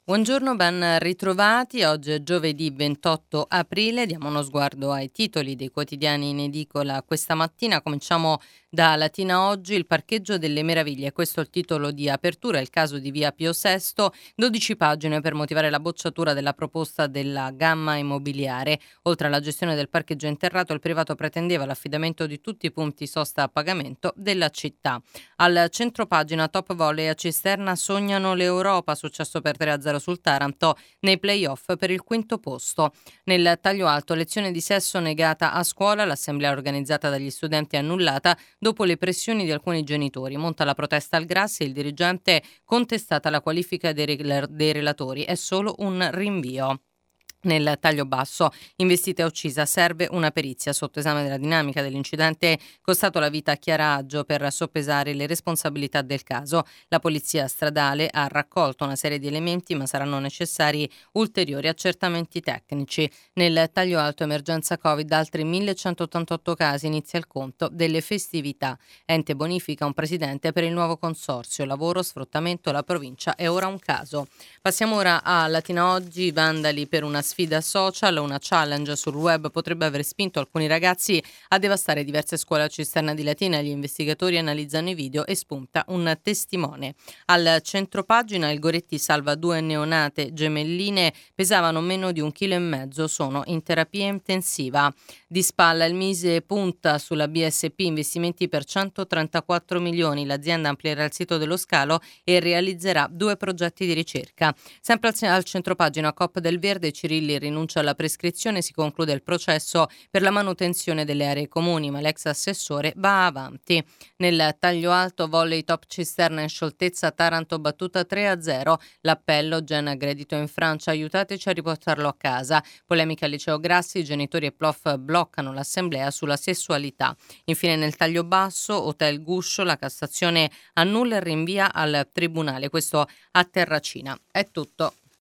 Buongiorno, ben ritrovati. Oggi è giovedì 28 aprile. Diamo uno sguardo ai titoli dei quotidiani in edicola questa mattina. Cominciamo da Latina Oggi, il parcheggio delle meraviglie. Questo è il titolo di apertura, il caso di via Pio VI, 12 pagine per motivare la bocciatura della proposta della Gamma Immobiliare. Oltre alla gestione del parcheggio interrato, il privato pretendeva l'affidamento di tutti i punti sosta a pagamento della città. Al centro pagina, top volley a Cisterna sognano l'Europa, successo per 3-0 sul Taranto nei play-off per il quinto posto. Nel taglio alto, lezione di sesso negata a scuola, l'assemblea organizzata dagli studenti è annullata dopo le pressioni di alcuni genitori. Monta la protesta al Grassi, il dirigente contestata la qualifica dei relatori, è solo un rinvio. Nel taglio basso, investita e uccisa, serve una perizia. Sotto esame della dinamica dell'incidente costato la vita a Chiara Aggio per soppesare le responsabilità del caso. La polizia stradale ha raccolto una serie di elementi, ma saranno necessari ulteriori accertamenti tecnici. Nel taglio alto, emergenza Covid, altri 1188 casi, inizia il conto delle festività. Ente bonifica un presidente per il nuovo consorzio. Lavoro, sfruttamento, la provincia è ora un caso. Passiamo ora a Latina Oggi, vandali per una sfida social, una challenge sul web potrebbe aver spinto alcuni ragazzi a devastare diverse scuole a Cisterna di Latina. Gli investigatori analizzano i video e spunta un testimone. Al centropagina, il Goretti salva 2 neonate gemelline, pesavano meno di 1,5 kg, sono in terapia intensiva. Di spalla il Mise punta sulla BSP, investimenti per 134 milioni, l'azienda amplierà il sito dello scalo e realizzerà 2 progetti di ricerca. Sempre al centropagina, Coop del Verde, Cirilli rinuncia alla prescrizione, si conclude il processo per la manutenzione delle aree comuni, ma l'ex assessore va avanti. Nel taglio alto, volley top Cisterna in scioltezza, Taranto battuta 3-0, l'appello, Gen aggredito in Francia, aiutateci a riportarlo a casa. Polemica al liceo Grassi, genitori e prof bloccano l'assemblea sulla sessualità. Infine nel taglio basso, Hotel Guscio, la Cassazione annulla e rinvia al tribunale, questo a Terracina. È tutto.